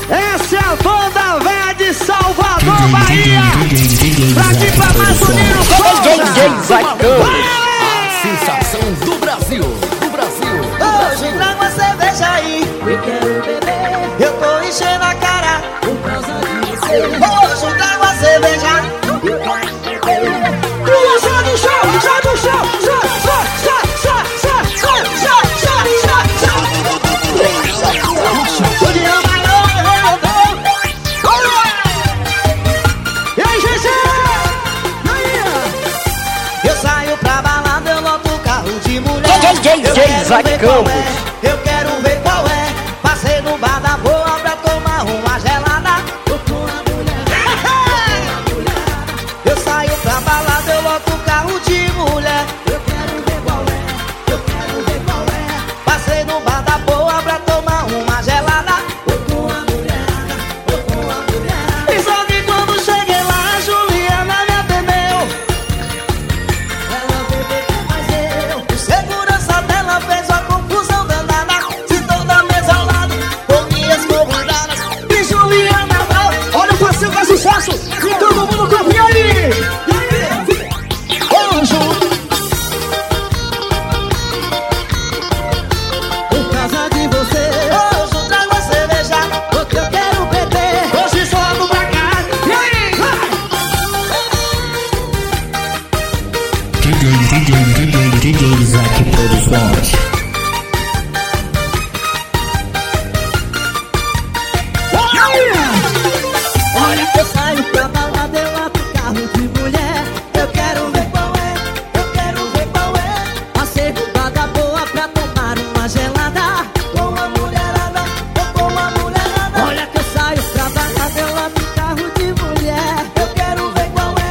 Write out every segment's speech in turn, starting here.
Essa é a banda véia de Salvador, Bahia. Daqui pra mais bonito, a sensação do Brasil, Hoje trago uma cerveja aí, eu quero beber. Eu tô enchendo a cara por causa de você. Hoje trago uma cerveja, eu quero beber. sai do chão, sai do chão, E aí, gente? Eu saio pra balada, eu loto o carro de mulher. Eu quero ver qual é. Passei no bar da boa pra tomar uma gelada. Tô com a mulher. Eu saio pra balada, eu loto o carro de mulher. Eu quero ver qual é. Passei no bar da boa pra tomar uma gelada. Tô com a mulherada. E só que quando cheguei lá, a Juliana me atendeu. Ela bebeu mais eu. O segurança dela fez uma confusão danada. Sentou da mesa ao lado com minhas convidadas. E Juliana, olha o passinho que é sucesso. E todo mundo copia aí. Anjo, por causa de você. Hoje trago a cerveja, porque eu quero beber. Hoje só ando pra cá. E aí? DJ Isaac Produções. Olha que eu saio pra balada, eu abro o carro de mulher. Eu quero ver qual é. Passei no bar da boa pra tomar uma gelada. Com a mulherada. Olha que eu saio pra balada, eu abro o carro de mulher. Eu quero ver qual é.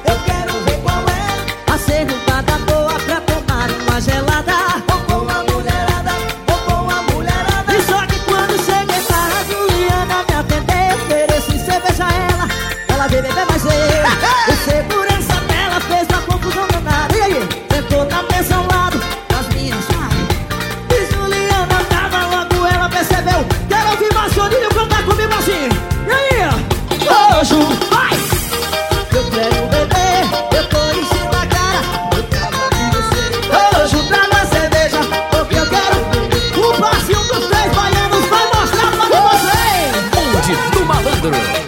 Passei no bar da boa pra tomar uma gelada. Com a mulherada. E só que quando cheguei lá, a Juliana me atendeu. Ofereci cerveja a ela veio beber mais eu. O segurança dela fez uma confusão danada. E aí? Sentou na mesa ao lado das minhas chaves. E Juliana tava logo, ela percebeu. Quero ouvir mais Soninho cantar comigo assim. E aí? Hoje, vai! Eu quero beber, eu tô enchendo a cara. Hoje trago a cerveja, porque eu quero. O passinho dos três baianos vai mostrar pra vocês. bonde do malandro.